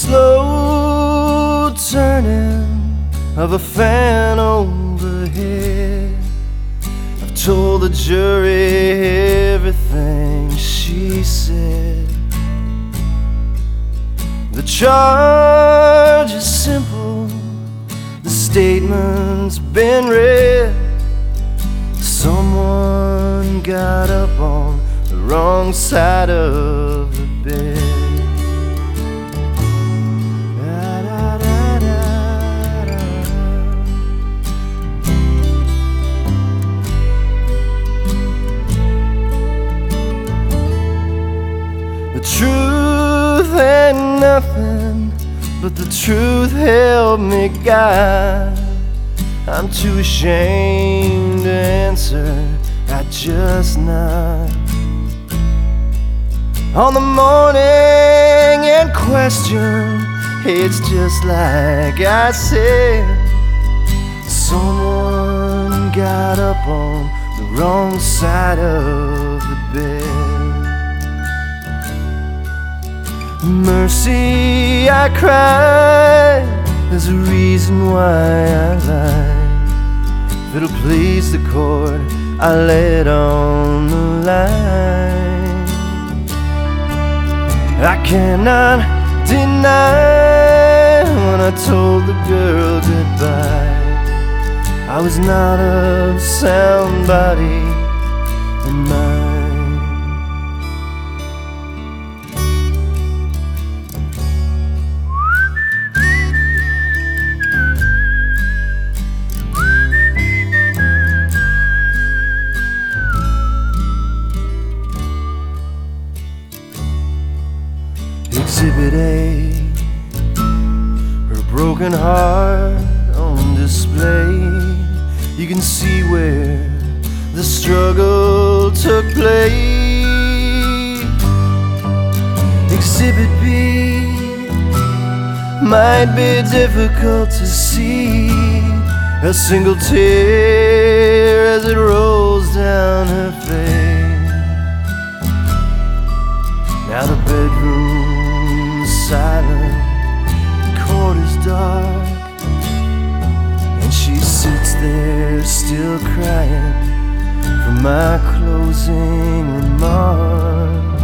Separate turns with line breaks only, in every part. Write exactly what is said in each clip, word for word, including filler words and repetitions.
slow turning of a fan overhead. I've told the jury everything she said. The charge is simple, the statement's been read. Someone got up on the wrong side of the bed. The truth ain't nothing, but the truth helped me guide. I'm too ashamed to answer, I just nod. On the morning in question, it's just like I said. Someone got up on the wrong side of the bed. Mercy, I cried, there's a reason why I lied. If it'll please the court, I lay it on the line. I cannot deny when I told the girl goodbye, I was not of sound body and mind. Exhibit A, her broken heart on display. You can see where the struggle took place. Exhibit B might be difficult to see, a single tear as it rolls down her face. Now the bedroom silent, the court is dark, and she sits there still crying for my closing remarks.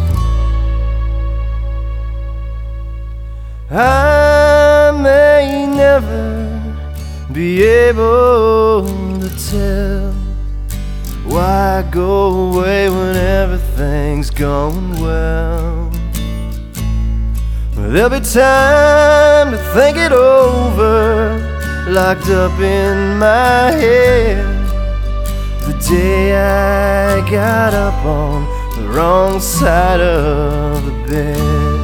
I may never be able to tell why I go away when everything's going well. There'll be time to think it over, locked up in my head. The day I got up on the wrong side of the bed.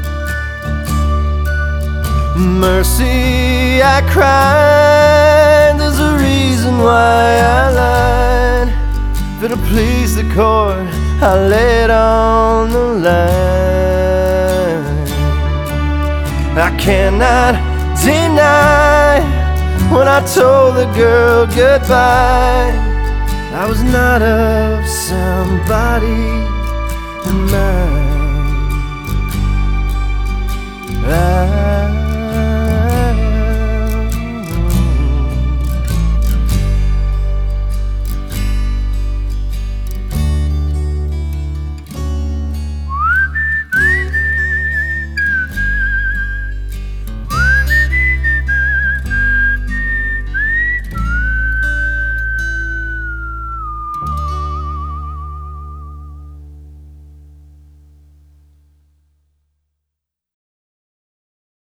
Mercy, I cried, there's a reason why I lied. If it'll please the court, I'll lay it on the line. I cannot deny when I told the girl goodbye, I was not of sound body and mind. I